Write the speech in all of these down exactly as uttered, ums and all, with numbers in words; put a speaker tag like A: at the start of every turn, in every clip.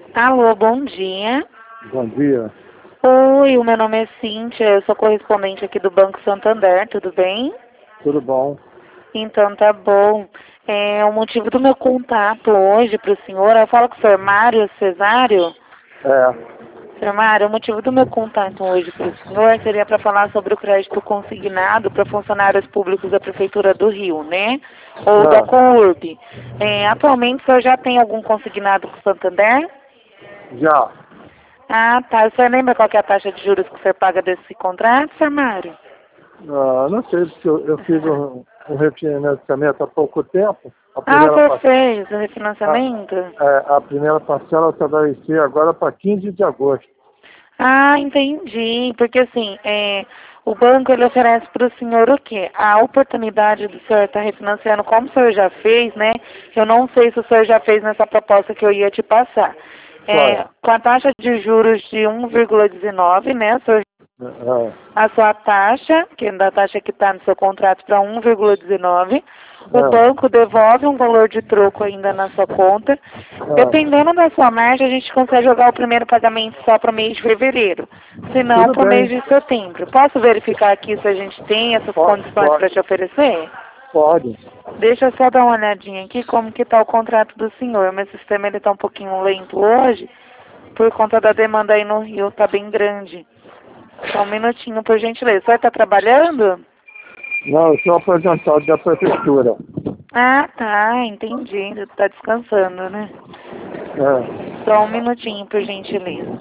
A: Alô, bom dia.
B: Bom dia.
A: Oi, o meu nome é Cíntia, eu sou correspondente aqui do Banco Santander, tudo bem?
B: Tudo bom?
A: Então tá bom. É, o motivo do meu contato hoje para o senhor, eu falo com o senhor Mário Cesário.
B: É.
A: Senhor Mário, o motivo do meu contato hoje para o senhor seria para falar sobre o crédito consignado para funcionários públicos da Prefeitura do Rio, né? Ou da
B: Ah,
A: Courb. É, atualmente o senhor já tem algum consignado com o Santander?
B: já.
A: Ah, tá. O senhor lembra qual que é a taxa de juros que o senhor paga desse contrato, senhor Mário?
B: Ah, não sei, porque eu, eu fiz um, um refinanciamento há pouco tempo. A
A: Ah, o
B: primeira,
A: senhor
B: par-
A: fez o
B: a,
A: refinanciamento?
B: é, a primeira parcela só vai ser agora para quinze de agosto.
A: Ah, entendi. Porque assim, é, o banco ele oferece para o senhor o quê? A oportunidade do senhor estar refinanciando, como o senhor já fez, né? Eu não sei se o senhor já fez nessa proposta que eu ia te passar. É,
B: Olha,
A: com a taxa de juros de um vírgula dezenove, né? O senhor
B: é,
A: a sua taxa, que é da taxa que está no seu contrato para um vírgula dezenove, o
B: é,
A: banco devolve um valor de troco ainda na sua conta.
B: é.
A: Dependendo da sua margem, a gente consegue jogar o primeiro pagamento só para o mês de fevereiro, se não
B: Tudo
A: para o mês
B: bem.
A: de setembro. Posso verificar aqui se a gente tem essas
B: Pode,
A: condições para
B: pode.
A: te oferecer?
B: Pode.
A: Deixa eu só dar uma olhadinha aqui como que está o contrato do senhor. Meu sistema ele está um pouquinho lento hoje, por conta da demanda aí no Rio, está bem grande. Só um minutinho, por gentileza. O senhor está trabalhando?
B: Não, eu sou aposentado da prefeitura.
A: Ah, tá, entendi. Está descansando, né?
B: É.
A: Só um minutinho, por gentileza.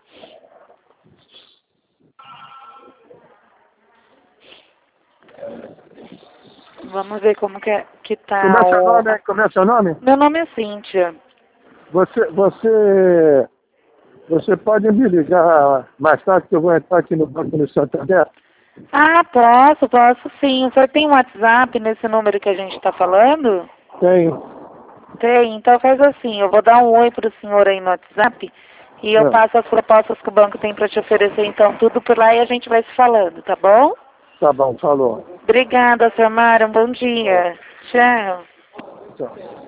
A: Vamos ver como que, é, que
B: Como
A: tá
B: é seu
A: o...
B: nome? hein? Como é seu nome?
A: Meu nome é Cíntia.
B: Você, você, você pode me ligar mais tarde que eu vou entrar aqui no Banco do Santander?
A: Ah, posso, posso sim. O senhor tem um WhatsApp nesse número que a gente está falando?
B: Tenho.
A: Tem, então faz assim, eu vou dar um oi pro senhor aí no WhatsApp e eu
B: É.
A: passo as propostas que o banco tem para te oferecer, então tudo por lá e a gente vai se falando, tá bom?
B: Tá bom, falou.
A: Obrigada, senhor Mário. Um bom dia. Tchau.
B: Tchau.